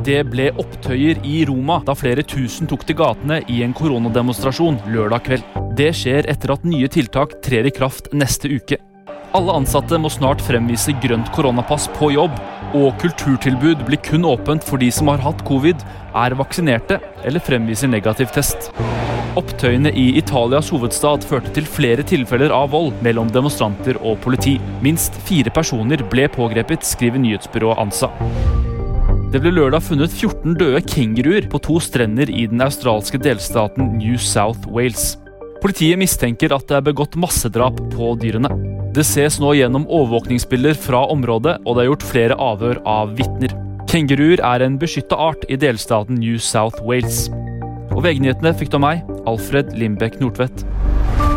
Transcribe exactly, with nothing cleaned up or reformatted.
Det ble opptøyer i Roma da flere tusen tok til gatene i en koronademonstrasjon lørdag kveld. Det skjer etter at nye tiltak trer i kraft neste uke. Alle ansatte må snart fremvise grønt koronapass på jobb, og kulturtilbud blir kun åpent for de som har hatt covid, er vaksinerte eller fremviser negativ test. Opptøyene i Italias hovedstad førte til flere tilfeller av vold mellom demonstranter og politi. Minst fire personer ble pågrepet, skriver nyhetsbyrået ANSA. Det ble lørdag funnet fjorten døde kenguruer på to strender i den australske delstaten New South Wales. Politiet mistenker at det er begått massedrap på dyrene. Det ses nå gjennom overvåkningsbilder fra området, og det er gjort flere avhør av vitner. Kenguruer er en beskyttet art i delstaten New South Wales. Og V G-nyhetene fikk du av meg, Alfred Lindbekk Nordtvedt.